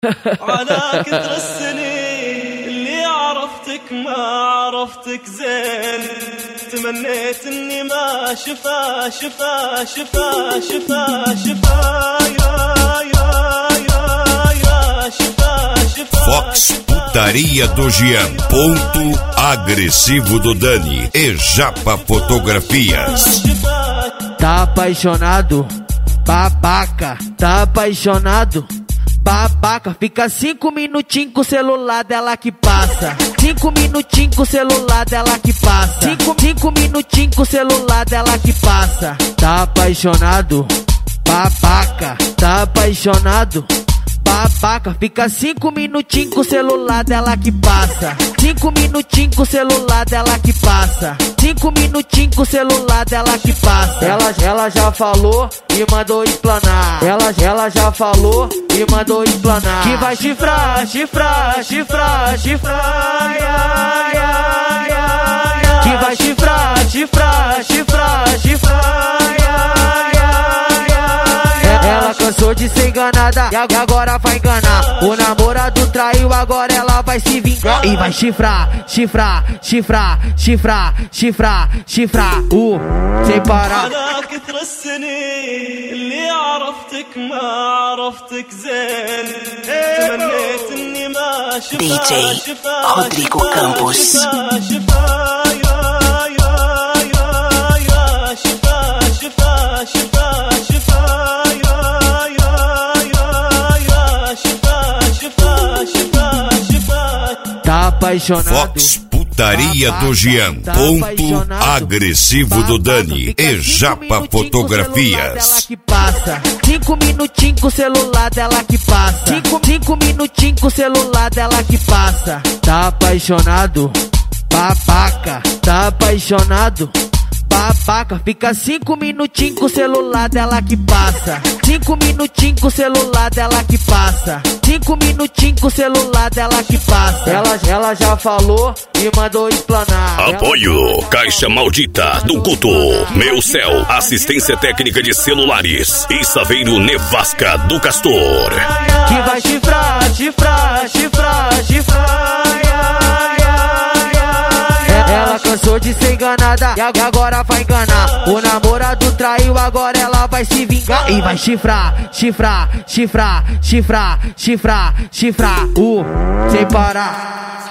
على كثر السنين اللي عرفتك ما عرفتك زين، تمنيت اني ما شفا شفا شفا شفا شفا يا شفا شفا. Fox Putaria do Jean, ponto agressivo do Dani e Japa Fotografias. Tá apaixonado, babaca, tá apaixonado, babaca. Fica 5 minutinhos com o celular dela que passa. 5 minutinhos com o celular dela que passa. 5 minutinhos com o celular dela que passa. Tá apaixonado, babaca, tá apaixonado, babaca. Fica 5 minutinhos com o celular dela que passa. 5 minutinhos com o celular dela que passa. 5 minutinhos com o celular dela que passa. Ela já falou e mandou explanar. Ela já falou e mandou explanar. Que vai chifrar, chifrar, chifrar, chifrar. Que vai chifrar, chifrar, chifrar, chifrar. Ela cansou de ser enganada e agora vai enganar. O namorado traiu, agora ela vai se vingar. E vai chifrar, chifrar, chifrar, chifrar, chifrar, chifrar, sem parar. على كثر السنين اللي عرفتك ما عرفتك زين، تمنيت اني ما شفا DJ شفا Rodrigo Campos. شفا شفا يا شفا شفا شفا شفا Tá apaixonado. Fox Putaria do Jean, ponto agressivo do Dani e Japa Fotografias. 5 minutinhos com o celular dela que passa. 5 minutinhos com o celular dela que passa. Tá apaixonado, babaca, tá apaixonado, babaca. Fica 5 minutinhos com o celular dela que passa. 5 minutinhos com o celular dela que passa. 5 minutinhos com o celular dela que passa. Ela já falou e mandou explanar. Apoio Caixa Maldita do Guto, Meu Céu, assistência técnica de celulares e Saveiro Nevasca do Castor. Que vai chifrar, chifrar, chifrar, chifrar. Ela cansou de ser enganada e agora vai enganar. O namorado traiu, agora ela vai se vingar. E vai chifrar, chifrar, chifrar, chifrar, chifrar, chifrar, sem parar.